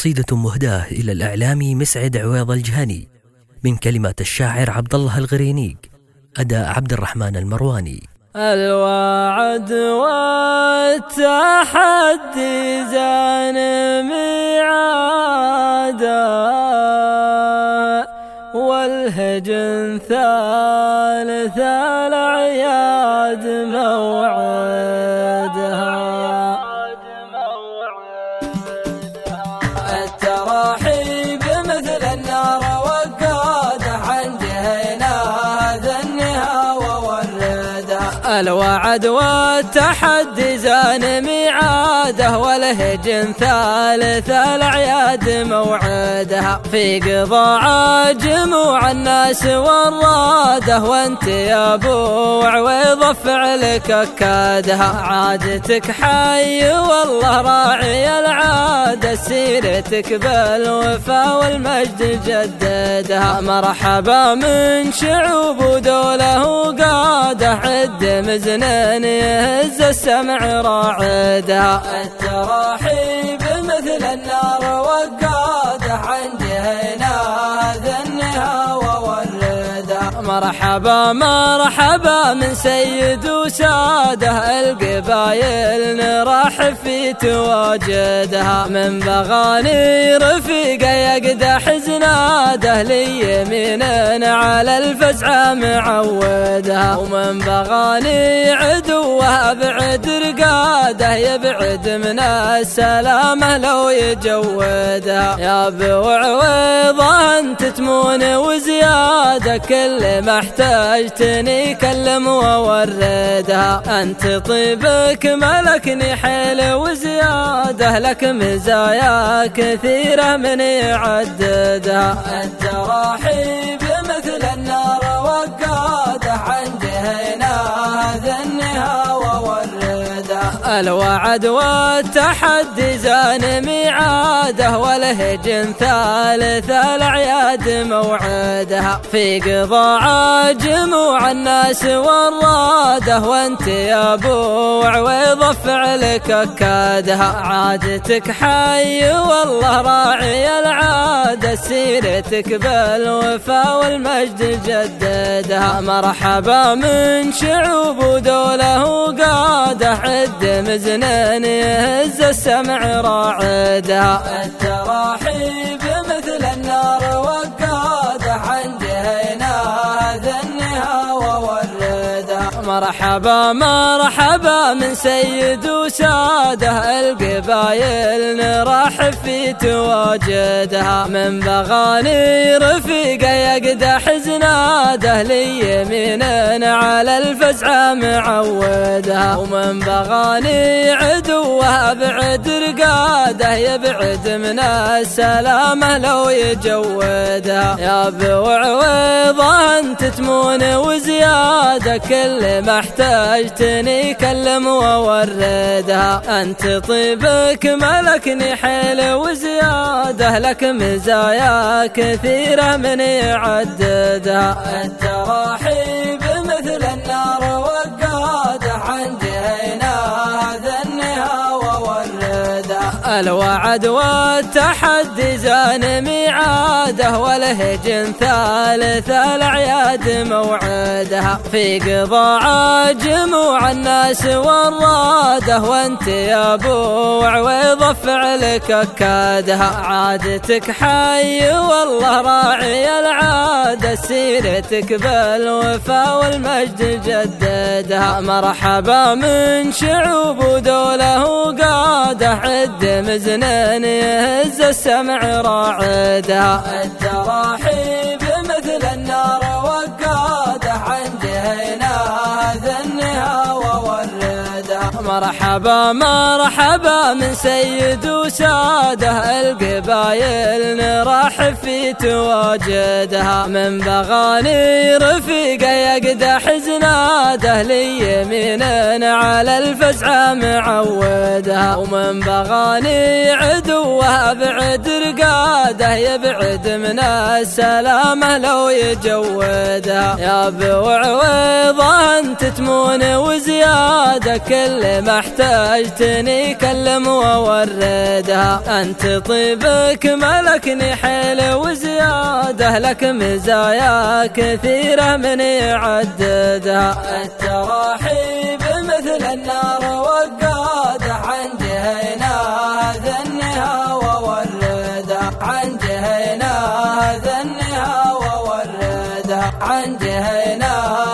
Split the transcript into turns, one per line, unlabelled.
قصيدة مهداة إلى الإعلامي مسعد عويض الجهني من كلمات الشاعر عبد الله الغرينيق، أداء عبد الرحمن المرواني.
الوعد والتحدي زان ميعادا، والهجن ثالث الأعياد موعدها. التراحيب مثل النار وقاده عن جهينا ذنها ووردها. الوعد والتحدي زان ميعاده، والهجن ثالث الأعياد موعدها. في قضاء جموع الناس والراده، وانت يا ابو عويض فعلك اكادها. عادتك حي والله راعي العاده، سيرتك بالوفا والمجد جددها. مرحبا من شعوب ودوله وقاده، عد مزنين يهز السمع راعدها. التراحيب مثل النار وقاده عن جهينا ذنها ووردها. مرحبا مرحبا من سيد وساده، القبايل نرحب في تواجدها. من بغاني رفيقه يقدح زناده، ليمين على الفزعه معودها. ومن بغاني عدوه ابعد رقاده، يبعد من السلامه لو يجودها. يا ابو عويضه انت تمون وزياده، كل ما احتجتني كلم ووردها. انت طيبك ملكني حيل وزياده، لك مزايا كثيره من يعددها. التراحيب مثل النار وقاده عن جهينا ذنها ووردها. الوعد والتحدي زان ميعاده، والهجن ثالث الأعياد موعدها. في قضاء جموع الناس والراده، وانت يا ابو عويض فعلك اكادها. عادتك حي والله راعي العاده، سيرتك بالوفا والمجد جددها. مرحبا من شعوب ودوله وقاده، عد مزنين يهز السمع راعدها. التراحيب مثل النار وقاده عن جهينا ذنها ووردها. مرحبا مرحبا من سيد وساده، القبايل نرحب في تواجدها. من بغاني رفيقه يقدح زناده، ليمين على الفزعه معودها. ومن بغاني عدوه ابعد رقاده، يبعد من السلامه لو يجودها. يا ابو عويضه انت تمون وزياده، كل ما احتجتني كلم ووردها. انت طيبك ملكني حيل وزياده، لك مزايا كثيره من يعددها. التراحيب مثل النار وقاده عن جهينا ذنها ووردها. الوعد والتحدي زان ميعاده، والهجن ثالث الأعياد موعدها. في قضاء جموع الناس والراده، وانت يا ابو عويض فعلك اكادها. عادتك حي والله راعي العاده، سيرتك بالوفا والمجد جددها. مرحبا من شعوب ودوله وقاده، عد مزنين يهز السمع راعدها. التراحيب مثل النار وقاده عن جهينا ذنها ووردها. مرحبا مرحبا من سيد وساده، القبايل نرحب في تواجدها. من بغاني رفيقه يقدح زناده، ليمين على الفزعه معودها. ومن بغاني عدوه ابعد رقاده، يبعد من السلامه لو يجودها. يا ابو عويضه انت تمون وزياده، كل ما احتاجتني كلم ووردها، أنت طيبك ملكني حيل وزيادة، لك مزايا كثيرة من يعددها. التراحيب مثل النار وقادة، عن جهينا ذنها ووردها، عن جهينا ذنها ووردها، عن جهينا